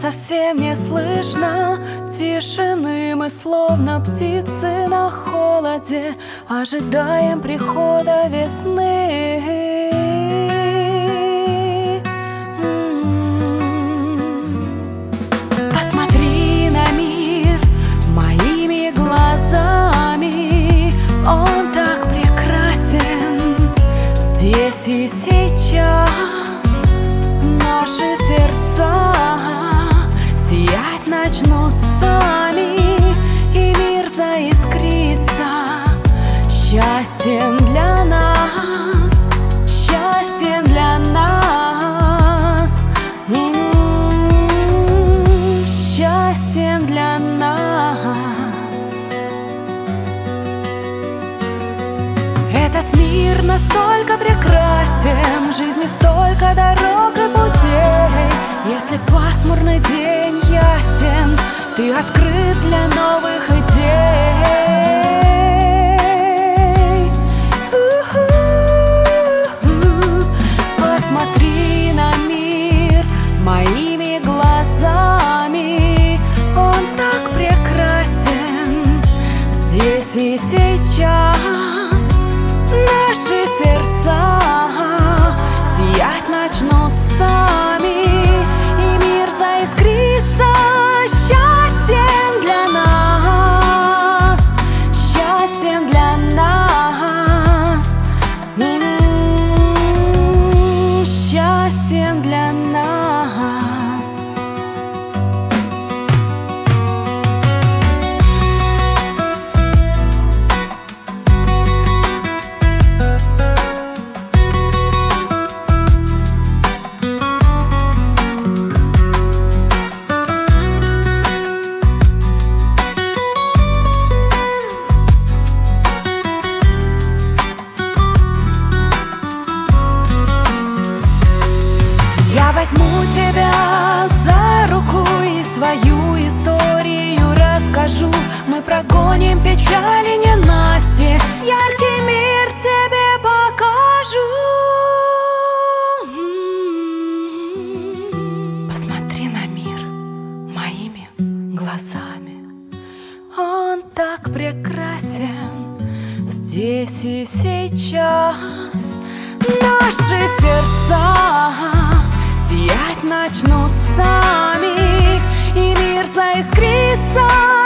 совсем не слышно тишины. Мы словно птицы на холоде, ожидаем прихода весны. Посмотри на мир моими глазами, он так прекрасен здесь и сейчас. Наши сердца сиять начнут сами, и мир заискрится счастьем для нас, счастьем для нас, счастьем для нас. Этот мир настолько прекрасен, в жизни столько дорог и путей. Если пасмурный день ясен, ты открыт для новых идей. Посмотри на мир моими глазами, он так прекрасен здесь и сейчас. Наши сердца сиять начнут сами, и мир заискрится счастьем для нас, счастьем для нас, счастьем для нас. Я возьму тебя за руку и свою историю расскажу. Мы прогоним печали, ненастье, яркий мир тебе покажу. Посмотри на мир моими глазами, он так прекрасен здесь и сейчас. Наши сердца сиять начнут сами, и мир заискрится